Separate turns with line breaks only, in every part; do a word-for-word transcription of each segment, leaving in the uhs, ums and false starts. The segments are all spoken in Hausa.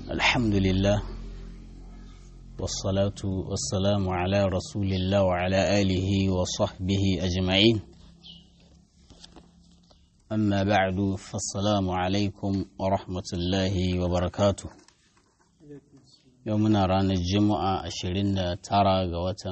الحمد لله والصلاة والسلام على رسول الله وعلى آله وصحبه أجمعين. أما بعد فالسلام عليكم ورحمة الله وبركاته. يومنا رانا الجمعة عشرين ترى قوة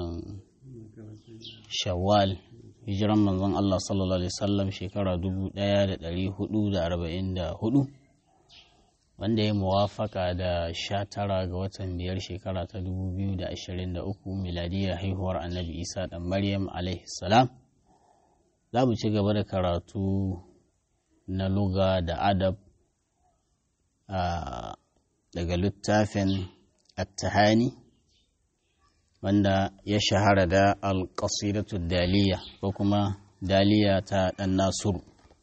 شوال hijiran manzon Allah sallallahu alaihi wasallam shekara dubu ɗaya da ɗari hudu da arba'in da hudu wanda ya muwafaka da sha tara ga watan biyar shekara ta dubu biyu da ashirin da uku miladiyar haihuwar annabi Isa ɗan Maryam alaihi salam. Za mu ci gaba da karatu na luga da adab daga littafin at-tahani wanda ya shahara da alƙasidatu daliya ko kuma daliya ta ɗan Nasiru.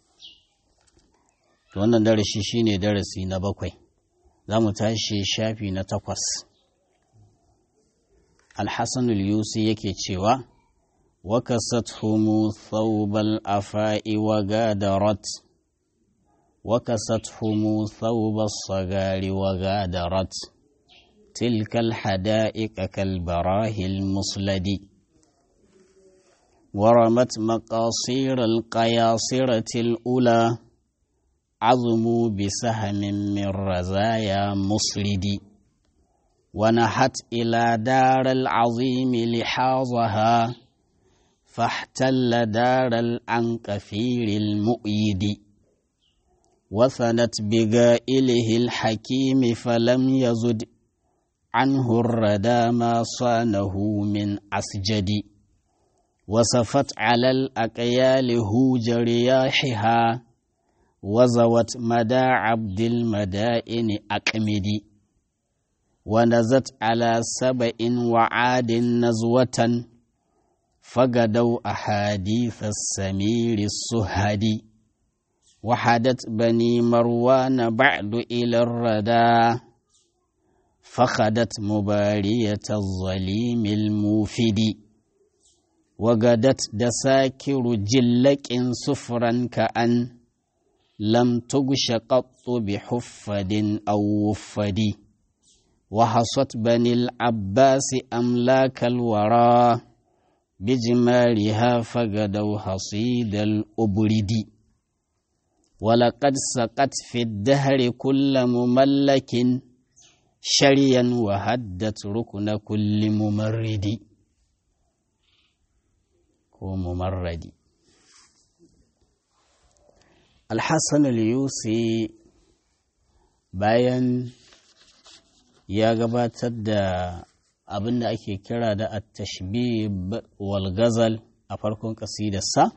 To wannan darasi shine darasi na bakwai. Za mu tashi shafi na takwas. Al-Hasan al-Yusi yake cewa wa kasathumu thawbal afa'i wa gadarat wa kasathumu thawbas sagari wa gadarat تلك الحدائق كالبراه المصلد ورمت مقاصير القياصرة الأولى عظموا بسهم من رزايا مصلد ونحت إلى دار العظيم لحاظها فاحتل دار الأنكفير المؤيد وثنت بقائله الحكيم فلم يزد عنه الردى ما صانه من أسجد وصفت على الأقيال هوج رياحها وزوت مدى عبد المدائن أكمد ونزت على سبع وعاد نزوة فقدوا أحاديث السمير السهد وحدت بني مروان بعد إلى الردى فخدت مبارية الظليم الموفد وغدت دساكر جلك سفرا كأن لم تغش قط بحفد أو وفد وحصت بني العباس أملاك الورى بجمالها فغدوا حصيد الأبرد ولقد سقت في الدهر كل مملك شريا وهدت ركن كل ممرد وممرد. الحسن اليوسي bayan ya gabatar da abin da ake kira da at-tashbib wal ghazal a farkon ƙasidarsa,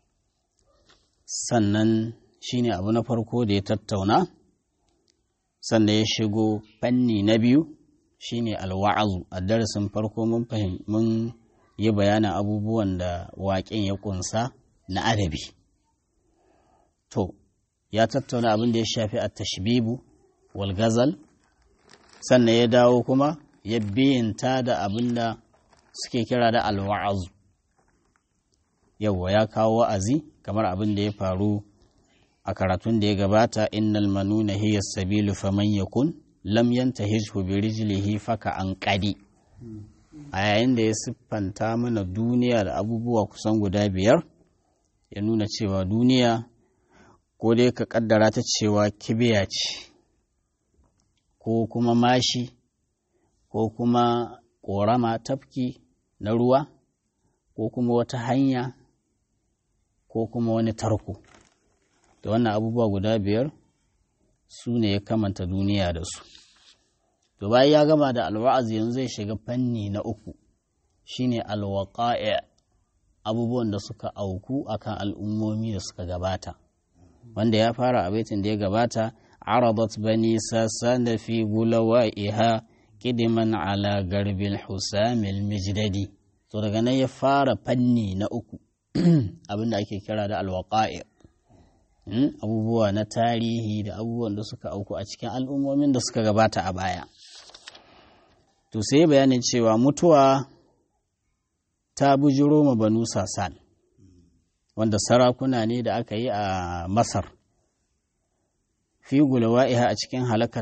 sannan shine abu na farko da ya tattauna. Sannan ya shigo fanni na biyu shine alwa'azu. A darasin farko mun mun yi bayanin abubuwan da waƙen ya ƙunsa na adabi. To, ya tattauna abin da ya shafi at-tashbibu wal ghazal, sannan ya dawo kuma ya biyanta da abin da suke kira da alwa'azu. Yawwa ya kawo wa'azi kamar abin da ya faru a karatun da ya gabata, innal manuna hiya sabilu faman yakun lam yantahijhu bi rijlihi faka an qadi. A yayin da ya siffanta mana duniya da abubuwa kusan guda biyar, ya nuna cewa duniya ko dai ka kaddara ta cewa kibiya ce, ko kuma mashi, ko kuma ƙorama tafki na ruwa, ko kuma wata hanya, ko kuma wani tarko. Da wannan abubuwa guda biyar su ne ya kamanta duniya da su. To bayan ya gama da alwa'azi, yanzu zai shiga fanni na uku shine alwaqa'i, abubuwan da suka auku akan al'ummomi da suka gabata, wanda ya fara a baitin da ya gabata, aradat bani sasana fi gulawa'iha kidiman ala garbil husamil mijdadi. To daga nan ya fara fanni na uku abinda ake kira da alwaqa'i, abubuwa na tarihi da abubuwan da suka auku a cikin al'ummomin da suka gabata a baya. To sai bayanin cewa mutuwa ta bujiro ma banu Sasan, wanda sarakuna ne da aka yi a Masar, fi gulawa'iha a cikin halakarta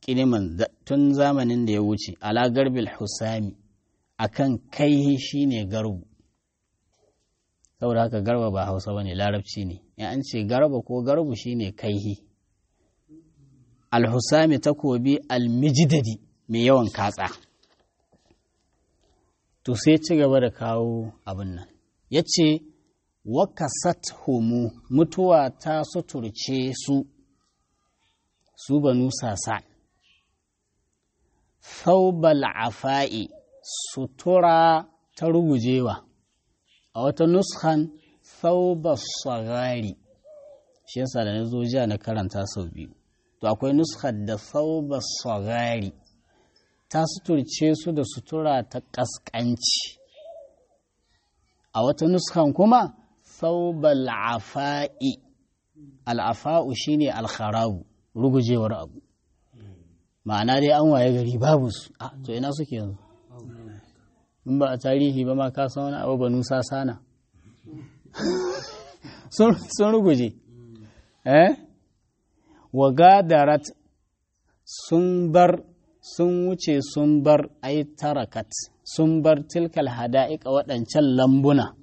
ƙiniman tun zamanin da ya wuce ala garbil husami akan kai shine garbu saboda haka garba ba hausa ba ne larabci ne in an ce garba ko garbu shine kaihi alhusami takobi almijidadi mai yawan katsa to sai ci gaba da kawo abin nan ya ce wakasat homo mutuwa ta suturce su su banu sasa thawbal afa'i sutura ta rugujewa a wata nuskan thawbas sagari shi yasa da na zo jiya na karanta sau biyu to akwai nuskar da thawbas sagari ta suturce su da sutura ta ƙasƙanci a wata nuskan kuma thawbal afa'i al'afa'u shine alkharabu rugujewar abu ma'ana dai an waye gari babu su a to ina suke yanzu in ba a tarihi ba ma ka san wani abu banu sasana sun ruguje eh wa gadarat sun bar sun wuce sun bar ai tarakat sun bar tilkal hada'iqa waɗancan lambuna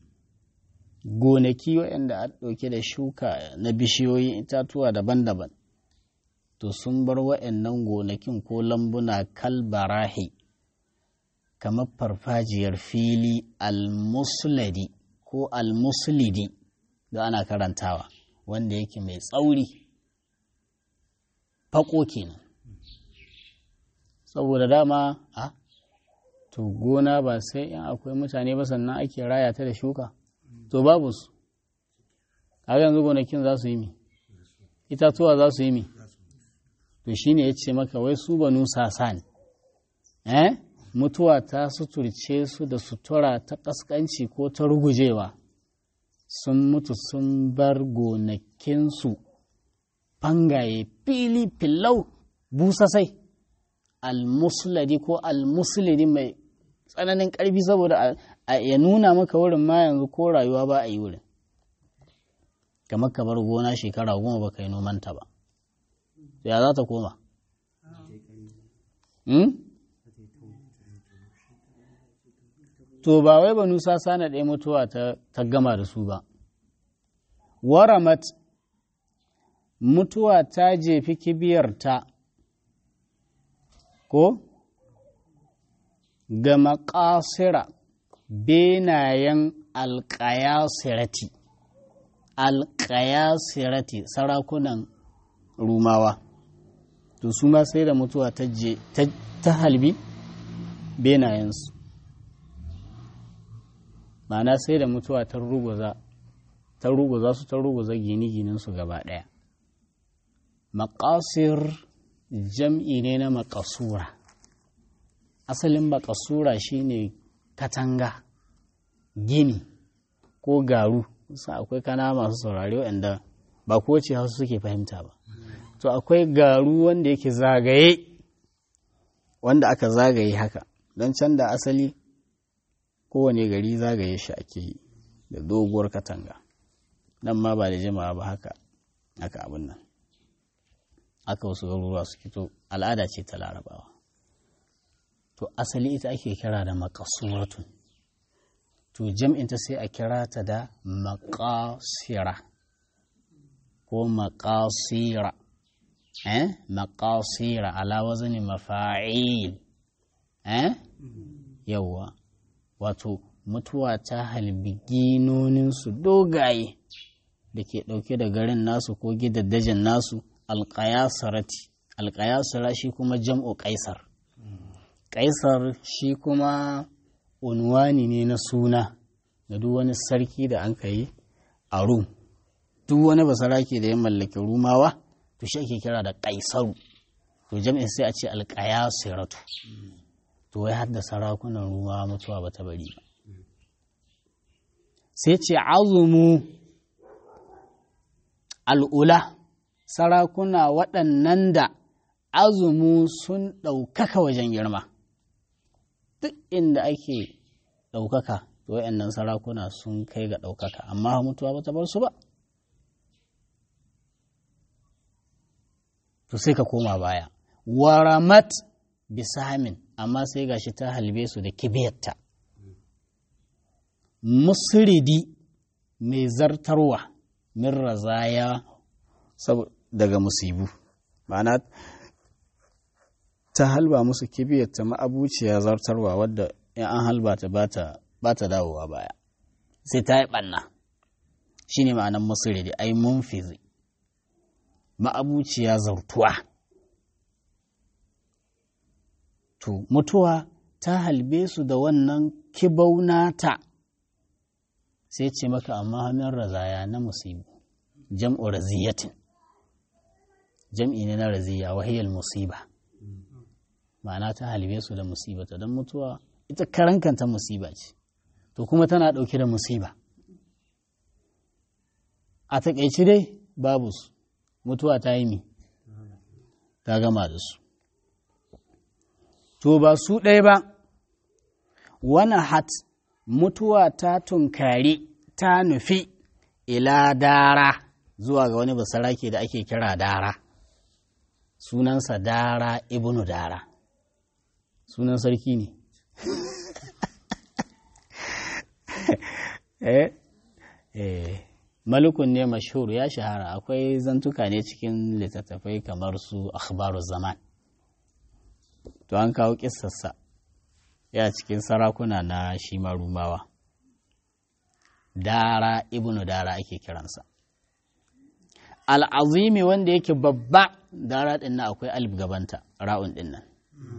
gonaki waɗanda a ɗauke da shuka na bishiyoyi itatuwa daban-daban to sun bar waɗannan gonakin ko lambuna kalbarahi kamar farfajiyar fili almuslidi ko almuslidi da ana karantawa wanda yake mai tsauri fako kenan saboda dama a to gona ba sai in akwai mutane ba sannan ake raya ta da shuka to babu su a yanzu gonakin za su yi mi itatuwa za su yi mi to shine ya ce maka wai su banu sasan eh mutuwa ta suturce su da sutura ta ƙasƙanci ko ta rugujewa sun mutu sun bar gonakinsu fangaye fili filau busasai almusladi ko almuslidi mai tsananin ƙarfi saboda ya nuna maka wurin ma yanzu ko rayuwa ba a yi wurin kamar ka bar gona shekara goma ba ka yi nomanta ba ya za ta koma to ba wai banu sasa na ɗaya mutuwa ta gama da su ba waramat mutuwa ta jefi kibiyarta ko ga maƙasira benayen alƙayasirati alƙayasirati sarakunan rumawa to su ma sai da mutuwa ta je ta halbi benayensu ma'ana sai da mutuwa ta ruguza ta ruguza su ta ruguza gine-ginensu gaba ɗaya maƙasir jam'i ne na maƙasura asalin maƙasura shine katanga gini ko garu sa akwai kana masu saurare waɗanda ba kowace hausa suke fahimta ba to akwai garu wanda yake zagaye wanda aka zagaye haka don can da asali kowane gari zagaye shi ake yi da doguwar katanga nan ma ba da jama'a ba haka haka abin nan aka wasu garuruwa su fito al'ada ce ta larabawa to asali ita ake kira da maƙasuratun to jam'inta sai a kira ta da maƙasira ko maƙasira eh maƙasira ala wazni mafa'il eh yawa wato mutuwa ta halbi ginoninsu dogaye da ke ɗauke da garin nasu ko gidaddajin nasu alƙayasarati alƙayasara shi kuma jam'u ƙaisar ƙaisar shi kuma unwani ne na suna da duk wani sarki da an ka yi a rum duk wani basarake da ya mallaki rumawa to shi ake kira da ƙaisaru to jam'in sai a ce alƙayasiratu to wai hadda sarakunan rumawa mutuwa ba ta bari ba sai ce azumu al'ula sarakuna waɗannan da azumu sun ɗaukaka wajen girma duk inda ake ɗaukaka to waɗannan sarakuna sun kai ga ɗaukaka amma mutuwa ba ta bar su ba to sai ka koma baya waramat bisamin amma sai gashi ta halbe su da kibiyarta musridi mai zartarwa min razaya daga musibu ma'ana ta halba musu kibiyarta ma'abuciya zartarwa wadda in an halba ta ba ta dawowa baya sai ta yi ɓanna shi ne ma'anan musridi ai munfizi ma'abuciya zartuwa to mutuwa ta halbe su da wannan kibaunata sai ce maka amma hannun razaya na musibu jam'u raziyatin jam'i ne na raziya wahiyar musiba ma'ana ta halbe su da musibata don mutuwa ita karankanta musiba ce to kuma tana ɗauke da musiba a taƙaice dai babu su mutuwa ta yi mi ta gama da su to ba su ɗaya ba wani hat mutuwa ta tunkari ta nufi ila dara zuwa ga wani basarake da ake kira dara sunansa dara ibnu dara sunan sarki ne eh eh malukun ne mashhur ya shahara akwai zantuka ne cikin littattafai kamar su akhbaru zaman to an kawo kissarsa ya cikin sarakuna na shi marumawa dara ibnu dara ake kiransa al'azimi wanda yake babba dara din nan akwai alif gabanta ra'un din nan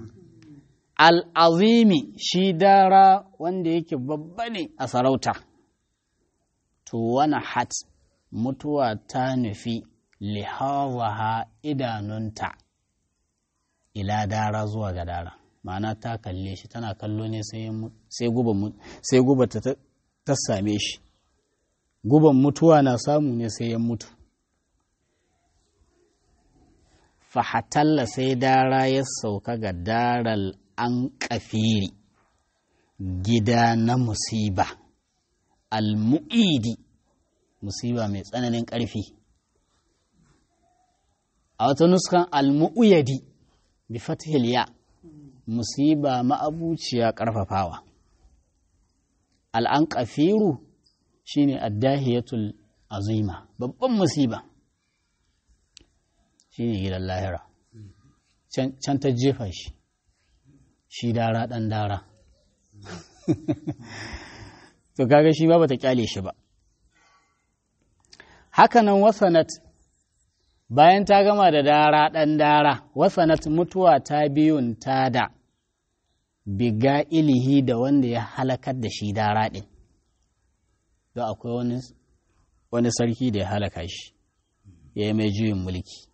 al'azimi shi dara wanda yake babba ne a sarauta to wani hat mutuwa ta nufi lihawaha idanunta ila dara zuwa ga dara ma'ana ta kalle shi tana kallo ne sai guba ta same shi guban mutuwa na samu ne sai ya mutu fahatalla sai dara ya sauka ga daral an kafiri gida na musiba al-mu'idi musiba mai tsananin ƙarfi a wata nuskan al-mu'uyadi bi fathil ya musiba ma'abuciya ƙarfafawa al-anqafiru shine addahiyatul azima babban musiba shine gidan lahira can ta jefa shi shi dara dan dara to kaga shi ba bata kyale shi ba hakanan wasanat bayan ta gama da dara dan dara wasanat mutuwa ta biyun ta da biga ilihi da wanda ya halakar da shi dara din don akwai wani wani sarki da ya halaka shi ya yi mai juyin mulki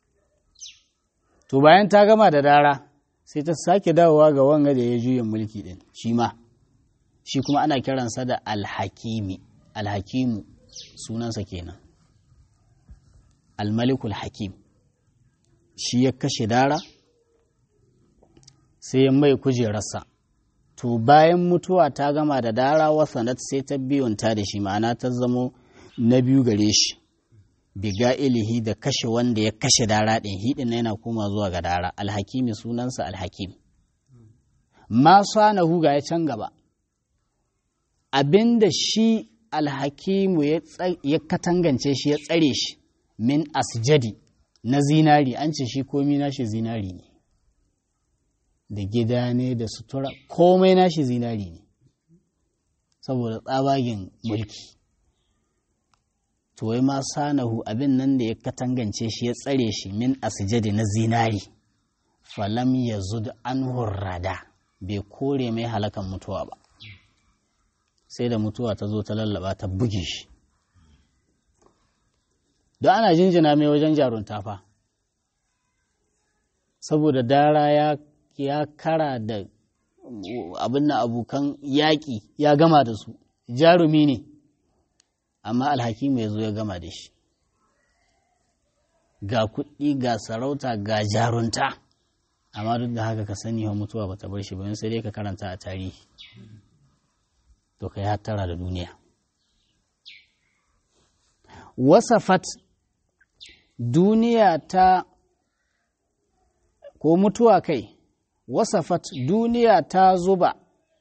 to bayan ta gama da dara sai ta sake dawowa ga wanga da ya juyin mulki din shi ma shi kuma ana kiransa da alhakimi alhakimu sunansa kenan almalikul hakim shi ya kashe dara sai ya mai kujerarsa to bayan mutuwa ta gama da dara wasanat sai ta biyunta da shi ma'ana ta zamo na biyu gare shi biga ilihi da kashe wanda ya kashe dara ɗin hidin yana koma zuwa ga dara alhakimi sunansa alhakim ma sanahu ga ya can gaba abinda shi alhakimu ya katangance shi ya tsare shi min asjadi na zinari an ce shi komi nashi zinari ne da gida ne da sutura komai nashi zinari ne saboda tsabagen mulki to wai ma sanahu abin nan da ya katangance shi ya tsare shi min asjadi na zinari falam yazud anhu rada bai kore mai halakan mutuwa ba sai da mutuwa ta zo ta lallaba ta buge shi don ana jinjina mai wajen jarunta fa saboda dara ya ya kara da abin na abokan yaƙi ya gama da su jarumi ne amma alhakimu ya zo ya gama da shi ga kuɗi ga sarauta ga jarunta amma duk da haka ka sani wa mutuwa ba ta bar shi ba sai dai ka karanta a tarihi to ka yi hattara da duniya wasafat duniya ta ko mutuwa kai wasafat duniya ta zuba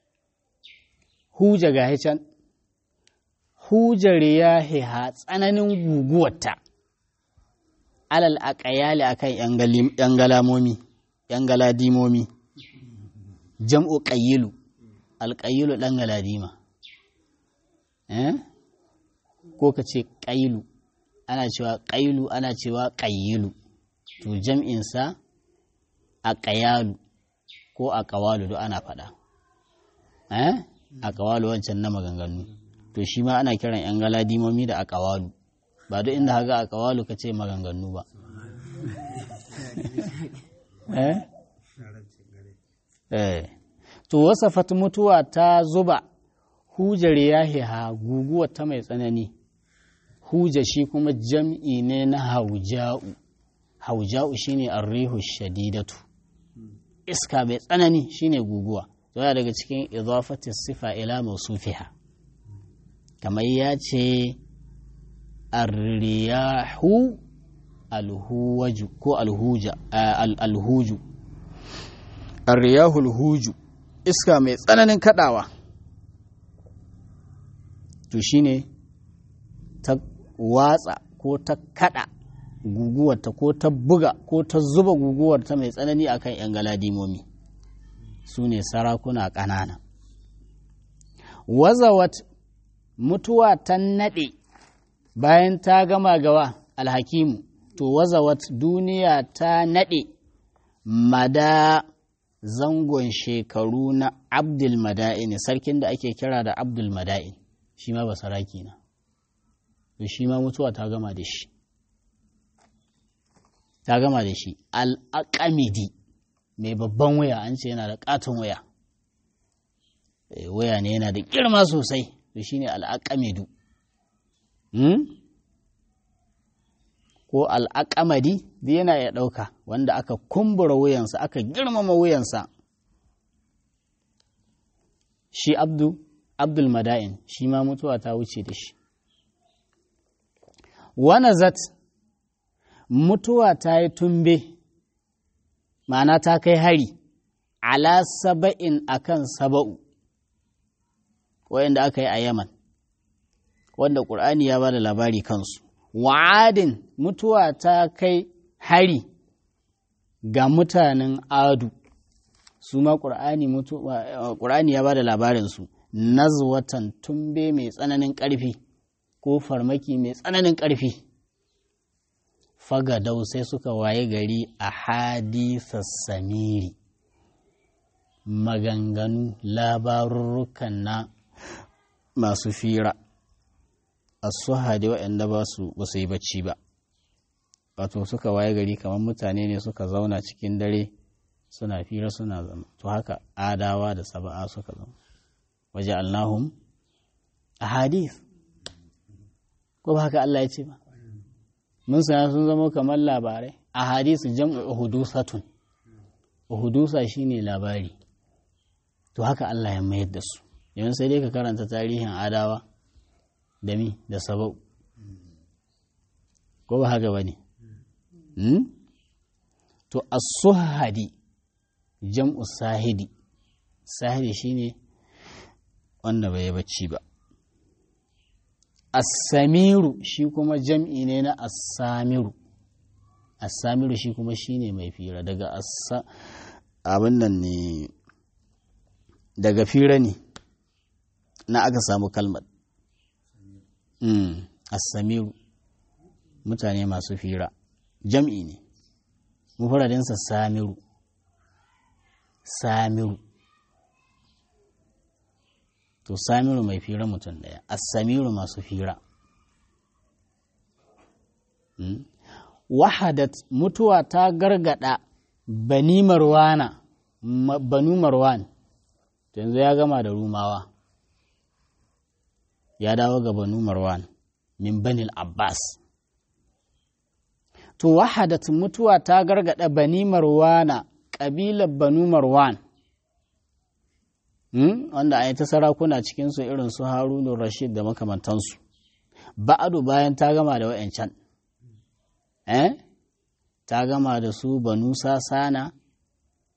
huja ga can hujar ya hiha tsananin guguwarta alal aqayali akan yan galamomi yan galadimomi jam'u qayyilu alqayyilu dan galadima eh ko kace qayyilu ana cewa qayyilu ana cewa qayyilu to jam'in sa aqayalu ko aqawalu do ana fada eh aqawalu wancan na maganganu to shi ma ana kiran yan galadimomi da aqawalu ba duk inda haka aqawalu kace maganganu ba eh eh to wasafat mutuwa ta zuba hujar yahiha guguwa ta mai tsanani huja shi kuma jam'i ne na hauja'u hauja'u shine arrihu shadidatu iska mai tsanani shine guguwa yana daga cikin idafati sifa ila mawsufiha kamar ya ce arriyahu alhuwaju ko alhuja alhuju arriyahu alhuju iska mai tsananin kadawa to shine ta watsa ko ta kada guguwarta ko ta buga ko ta zuba guguwarta mai tsanani akan yan galadimomi su ne sarakuna ƙanana wazawat mutuwa ta naɗe bayan ta gama gawa alhakimu to wazawat duniya ta naɗe mada zangon shekaru na abdul mada'in sarkin da ake kira da abdul mada'in shi ma ba saraki na to shi ma mutuwa ta gama da shi ta gama da shi al'aƙamidi mai babban waya an ce yana da ƙaton waya waya ne yana da girma sosai to shi ne al'aƙamidu ko al'aƙamadi da yana ya ɗauka wanda aka kumbura wuyansa aka girmama wuyansa shi abdu abdul mada'in shi ma mutuwa ta wuce da shi wanazat mutuwa ta yi tumbe ma'ana ta kai hari ala saba'in akan saba'u wayanda aka yi a yaman wanda ƙur'ani ya ba da labari kansu wa'adin mutuwa ta kai hari ga mutanen adu su ma ƙur'ani ya ba da labarinsu nazwatan tumbe mai tsananin ƙarfi ko farmaki mai tsananin ƙarfi fagadau sai suka waye gari a hadisar samiri maganganu labarurrukan na masu fira a suhadi waɗanda ba su yi bacci ba wato suka waye gari kamar mutane ne suka zauna cikin dare suna fira suna zama to haka adawa da saba'a suka zama waje allahum a hadith ko ba haka Allah ya ce ba mun sana sun zama kamar labarai a hadisu jam'u uhudusatun uhudusa shine labari to haka Allah ya mayar da su yawan sai dai ka karanta tarihin adawa da mi da sabau ko ba haka bane hmm? to as-suhadi jam'u sahidi sahidi shine wanda bai bacci ba as-samiru shi kuma jam'i ne na as-samiru as-samiru shi kuma shine mai fira daga as abin nan ne daga fira ne na aka samu kalmar mm as-samiru mutane masu fira jam'i ne mufradinsa samiru samiru to samiru mai fira mutum daya as-samiru masu fira hmm? wahadat mutuwa ta gargada bani marwana banu marwan yanzu ya gama da rumawa ya dawo ga banu marwan min banil abbas to wahadat mutuwa ta gargada bani marwana ƙabilar banu marwan hmm? wanda a yi ta sarakuna cikinsu irin su harunu rashid da makamantansu ba'adu bayan ta gama da wa'yancan eh? ta gama da su banu sasana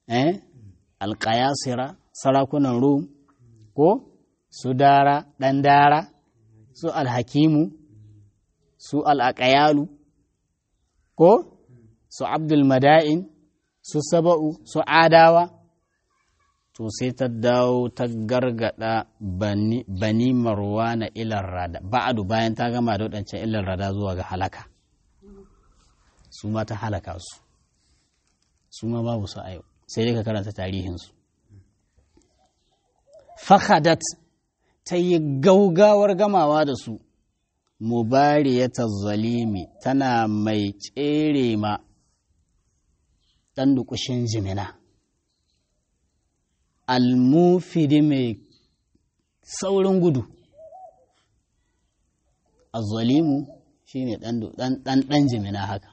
eh alƙayasira sarakunan rum ko su dara ɗan dara su alhakimu su al'aƙayalu ko su abdul mada'in su saba'u su adawa to sai ta dawo ta gargada bani, bani marwana ilar rada ba'adu bayan ta gama da waɗancan ilar rada zuwa ga halaka su ma ta halaka su su ma babu su a yau sai dai ka karanta tarihinsu fakhadat ta yi gaugawar gamawa da su mubariyatar zalimi tana mai tsere ma ɗan dukushin jimina almufidi mai saurin gudu azzalimu shi ne ɗan jimina haka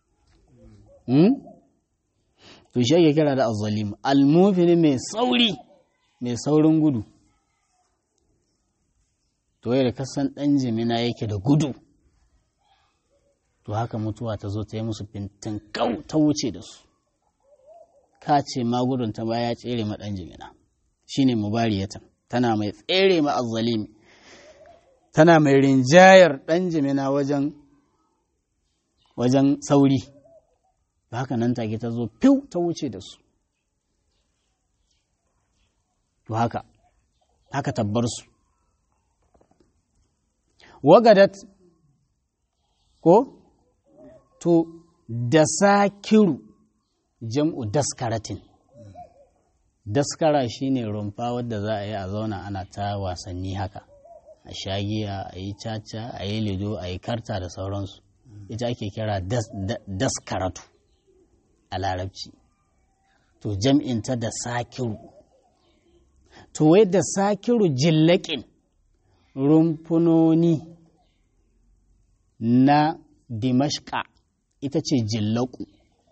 to shi ake kira da azzalimu almufidi mai sauri mai saurin gudu to yadda kasan ɗan jimina yake da gudu to haka mutuwa ta zo ta yi musu fintin kau ta wuce da su ka ce ma gudun ta baya tsere ma ɗan jimina shine mubariyatan tana mai tsere ma azzalimi tana mai rinjayar ɗan jimina wajen wajen sauri haka nan take ta zo fiw ta wuce da su to haka haka tabbar su wagadat ko to da sakiru jam'u daskaratin daskara shine rumfa wadda za a yi a zauna ana ta wasanni haka a shagiya a yi caca a yi lido a yi karta da sauransu ita ake kira das, da, daskaratu a larabci to jam'inta da sakiru to wai da sakiru jillakin rumfunoni na dimashka ita ce jillaku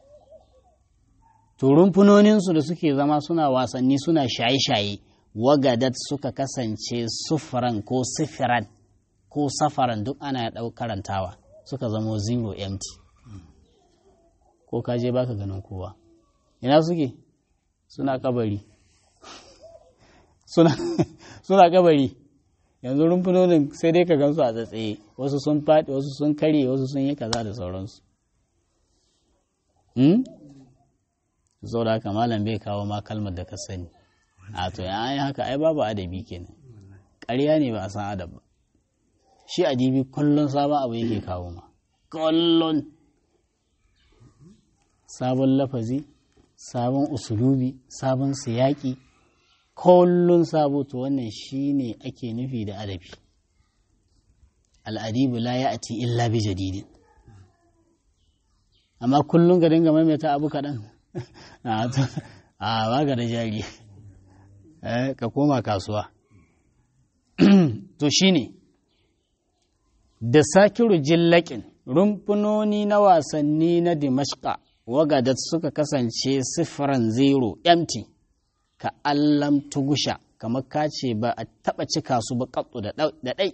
to rumfunoninsu da suke zama suna wasanni suna shaye-shaye wagadat suka kasance sufaran ko sifiran ko safaran duk ana ɗau karantawa suka zamo zero empty ko kaje baka ganin kowa ina suke suna kabari suna suna kabari yanzu rumfunonin sai dai ka gansu a tsatsaye wasu sun faɗi wasu sun karye wasu sun yi kaza da sauransu hmm? sau da haka malam bai kawo ma kalmar da ka sani a to ya yi haka ai babu adabi kenan ƙarya ne ba a san adab ba shi adibi kullum sabon abu yake kawo ma kullum sabon lafazi sabon usulubi sabon siyaki kullum sabo to wannan shine ake nufi da adabi al'adibu la ya'ti illa bi jadidin amma kullum ga dinga maimaita abu kaɗan a ba ga da jari ka koma kasuwa to shine da sakiru jillakin rumfunoni na wasanni na dimashka wagadat suka kasance sifiran zero empty ka allam tugusha kamar ka ce ba a taɓa cika su ba katsu da ɗai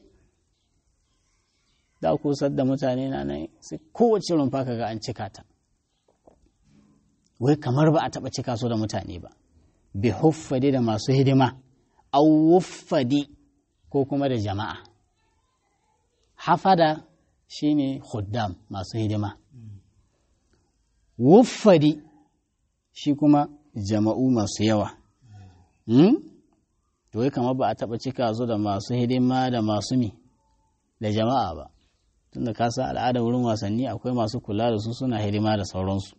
da kusar da mutane na nan sai kowace rumfa kaga an cika ta wai kamar ba a taɓa cika su da mutane ba bi huffadi da masu hidima au wuffadi ko kuma da jama'a hafada shine khuddam masu hidima wuffadi shi kuma jama'u masu yawa hmm? to wai kamar ba a taɓa cika su da masu hidima da masu mi da jama'a ba tunda ka san al'ada wurin wasanni akwai masu kula da su suna hidima da sauransu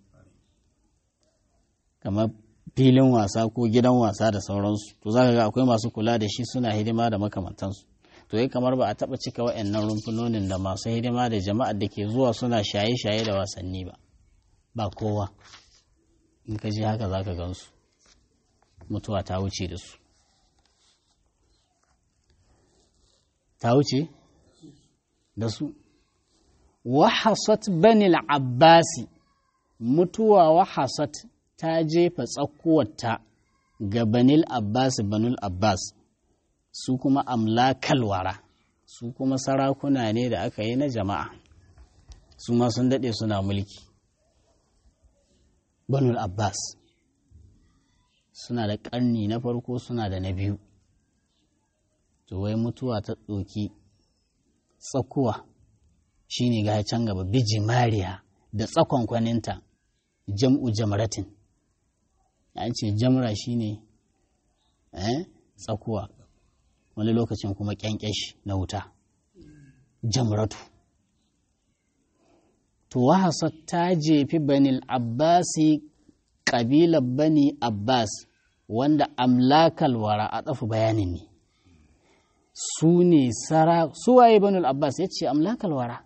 kamar filin wasa ko gidan wasa da sauransu to za ka ga akwai masu kula da shi suna hidima da makamantansu to yi kamar ba a taɓa cika wa'annan rumfunonin da masu hidima da jama'ar da ke zuwa suna shaye-shaye da wasanni ba ba kowa in ka ji haka za ka gansu mutuwa ta wuce da su ta wuce da su wahasat banil abbasi mutuwa wahasat ta jefa tsakkuwarta ga banil abbas banul abbas su kuma amlakal wara su kuma sarakuna ne da aka yi na jama'a su ma sun daɗe suna mulki banul abbas suna da ƙarni na farko suna da na biyu. To wai mutuwa ta ɗoki tsakuwa shi ne ga can gaba bijimariya da tsakonkwaninta jam'u jamratin. An ce jamra shi ne eh, tsakuwa, wani lokacin kuma ƙyanƙyashi na wuta, jamratu. To wahasat ta jefi banil abbasi ƙabilar bani abbas wanda amlakal wara a ɗafu bayanin ne. Su ne sara suwaye banul abbas ya ce amlakal wara.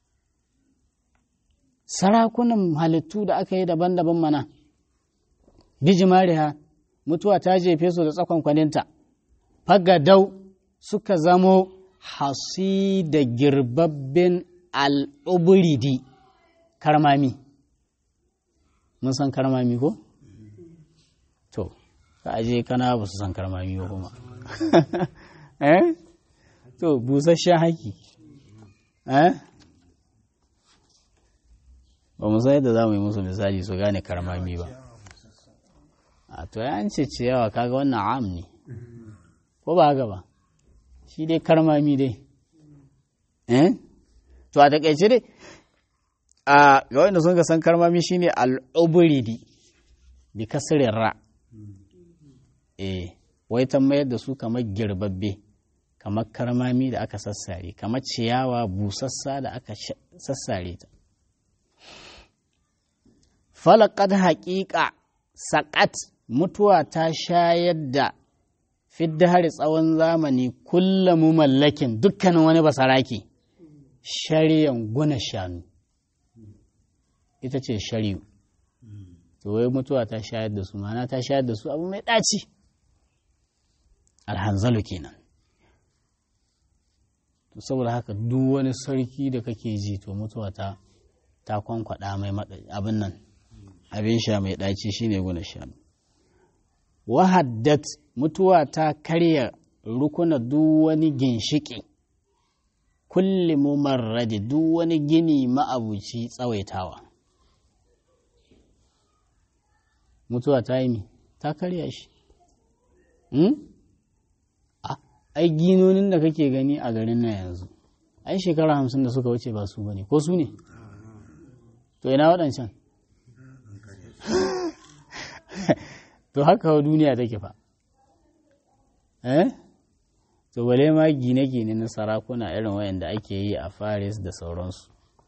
Sarakunan halittu da aka yi daban-daban mana. Bijimariya mutuwa ta jefe su da tsakon kwaninta. Fagadau suka zamo hasi da girbabbin al'uburidi karmami. Mun san karmami ko? To, ka aje kana ba su san karmami ba kuma. Eh? To, busasshen haki. Eh? Ba mu san yadda za mu yi musu misali su gane karmami ba. A to ya an ce ciyawa kaga wannan am ne. Ko ba haka ba? Shi dai karmami dai. Eh? To a takaice dai, a ga wanda sun ga san karmami shine al'uburidi bi kasirin ra. Eh, wai ta mayar da su kamar girbabbe, kamar karmami da aka sassare, kamar ciyawa busassa da aka sassare ta. Falakad haƙiƙa saƙat mutuwa ta shayar da fidda hari tsawon zamani kulla mu mallakin dukkanin wani basaraki shari'an guna shanu. Ita ce shari'u. To wai mutuwa ta shayar da su, mana ta shayar da su abu mai ɗaci. Alhanzalu kenan. To saboda haka duk wani sarki da kake ji to mutuwa ta ta kwankwada mai abin nan abin sha mai ɗaci shine guna shanu. Wahaddat mutuwa ta karya rukuna duk wani ginshiki, kulli mumarradi duk wani gini ma'abuci tsawaitawa. Mutuwa ta yi mi ta karya shi. Hmm? A, ai ginonin da kake gani a garin nan yanzu, ai shekara hamsin da suka wuce ba su bane, ko su ne? To ina waɗancan? To haka wa duniya take fa. Eh? To bale ma gine-gine na sarakuna irin wayanda ake yi a Faris da sauransu.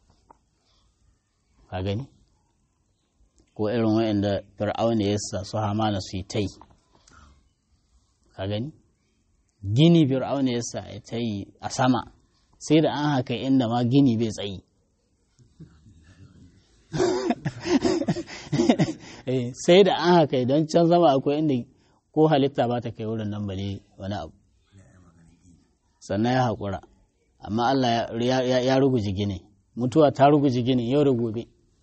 Ka gani? Ko irin wayanda Fir'auna ya sa su Hamana su yi tai. Ka gani? Gini Fir'auna ya sa ya tai a sama, sai da an haka inda ma gini bai tsayi. Sai da an haka don can zama akwai inda ko halitta ba ta kai wurin nan bale wani abu, sannan ya haƙura. Amma Allah ya ruguji gini, mutuwa ta ruguji gini yau da gobe.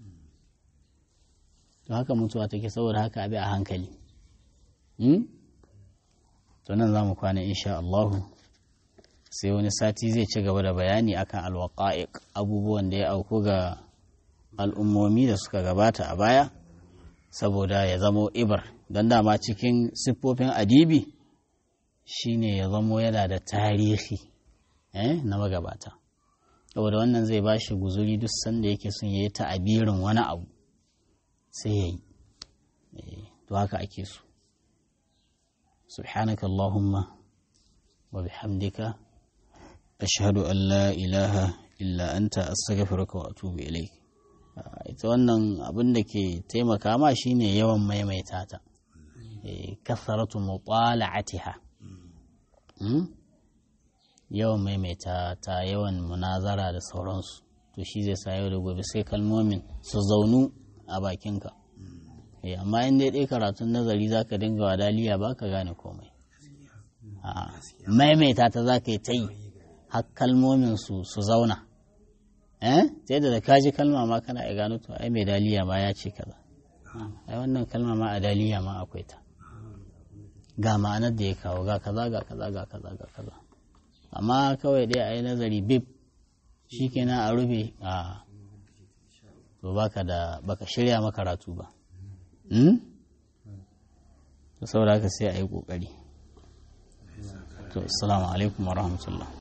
To haka mutuwa take, saboda haka abi a hankali. To nan za mu kwana insha Allahu, sai wani sati zai ci gaba da bayani akan alwaqa'iq, abubuwan da ya auku ga al'ummomi da suka gabata a baya, saboda ya zamo ibar. Don dama cikin siffofin adibi shine ya zamo yana da tarihi eh, na magabata, saboda wannan zai ba shi guzuri duk sanda yake son ya yi ta'abirin wani abu sai ya yi. To haka ake so. Subhanaka Allahumma wa bihamdika ashhadu an la ilaha illa anta astaghfiruka wa atubu ilayk. Ita wannan abin da ke taimaka ma shine yawan maimaita ta, kasaratu mutala'atiha, yawan maimaita ta, yawan munazara da sauransu. To shi zai sa yau da gobe sai kalmomin su zaunu a bakinka. Amma in dai dai karatun nazari zaka dinga wadaliya ba ka gane komai. Maimaita ta za ka yi ta yi har kalmomin su su zauna. Eh? Sai da ka ji kalma ma kana iya gano to ai mai daliya ma ya ce kaza. Ai wannan kalma ma a daliya ma akwai ta. Ga ma'anar da ya kawo ga kaza ga kaza ga kaza ga kaza. Amma kawai dai ai nazari bib shikenan a rufe a to baka da baka shirya maka karatu ba. Hmm? saboda haka sai a yi ƙoƙari. To assalamu alaikum wa rahmatullah.